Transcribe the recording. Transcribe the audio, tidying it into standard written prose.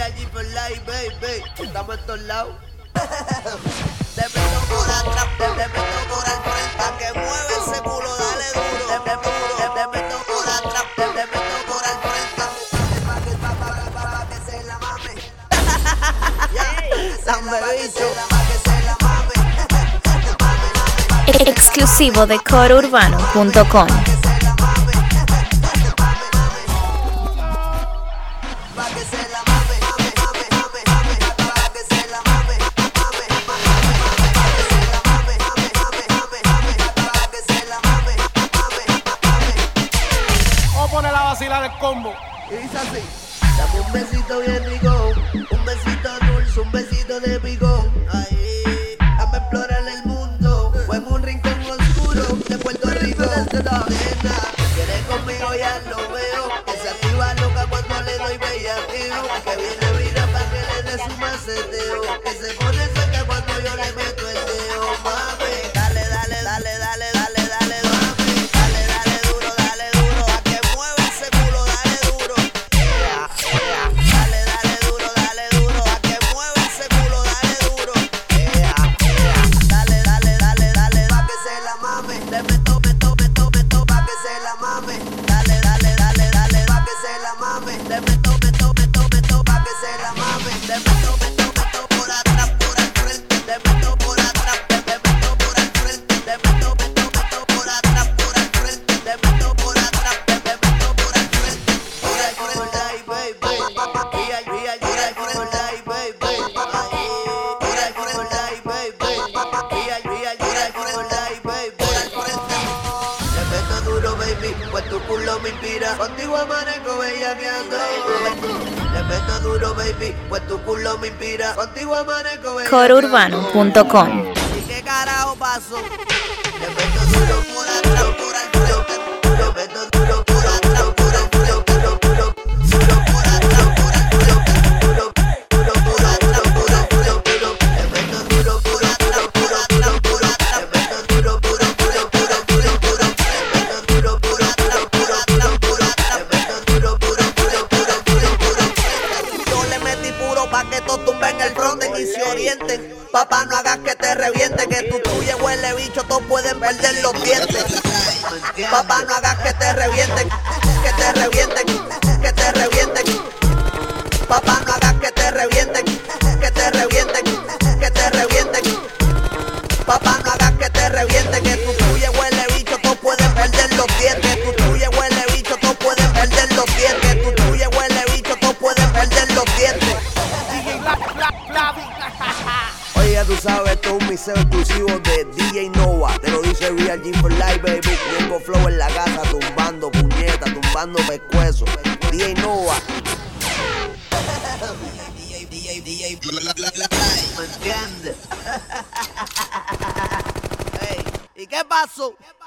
Real G for life, baby. Estamos en todos lados. Te meto por atrás, te meto por al frente. Pa' que mueve ese culo, dale duro. Te meto por atrás, te meto por al frente. Pa' que se la mame. Dame bicho. Pa' que se la mame. Exclusivo de corourbano.com. El combo. Y dice así: dame un besito bien rico, un besito dulce, un besito de picón. Ahí, dame explorar el mundo, o en un rincón oscuro de Puerto Rico. Nena, quieres conmigo ya lo veo, que se activa loca cuando le doy bellaqueo, que viene vida para que le dé su maceteo, que se pone cerca cuando yo le meto el dedo. Mami, dale, dale, dale, dale, dale, dale, mami, dale, dale duro, a que mueve ese culo, dale duro. Dale, dale duro, a que mueve ese culo, dale duro. Dale, dale, dale, dale, pa' que se la mame. Te meto, pa' que se la mame. Dale, dale, dale, dale, pa' que se la mame. Te meto, pa' que se la mame. Te meto por atrás, por al frente. Te meto por atrás, te meto por al frente. Te meto por atrás, por al frente. Te meto por atrás, te meto por al frente. Por al frente, ay, baby. Real, por al baby. Por al frente, ay, baby. Real, por al baby. Por al frente. Te meto duro, baby, pues tu culo me inspira. Contigo amanezco bellaqueando. Le meto duro, baby, pues tu culo me inspira. Contigo amanezco bellaqueando. corourbano.com. ¿Y qué carajo pasó? Le meto duro por atrás, por al frente. Le meto duro por atrás, por al frente. Duro por atrás, por al frente. Duro por atrás, por al frente. Le meto duro por atrás, por atrás, por atrás. Le meto duro por atrás, por atrás, por atrás. Le meto duro por atrás, por atrás, por atrás. Le meto duro por atrás, por atrás. Yo le metí puro pa' que todos tumben el fronte y se orienten. Papá, no hagas que te reviente, que tu tuya huele bicho, todos pueden perder los dientes. Papá, no hagas que te revienten, que te revienten, que te revienten. Papá, no hagas que te revienten, que te revienten, que te revienten. Papá, no hagas que te revienten, que tu tuya huele bicho, todos pueden perder los dientes. Tu tuya huele bicho, todos pueden perder los dientes. Tu tuya huele bicho, todos pueden perder los dientes. Oye, ya tú sabes, esto es un mixeo exclusivo de DJ Nova. Te lo dice Real G for Life, baby. Tengo flow en la casa, tumbando puñetas, tumbando pescuezos. DJ Nova. DJ, ¿me entiendes? Hey, ¿y qué pasó?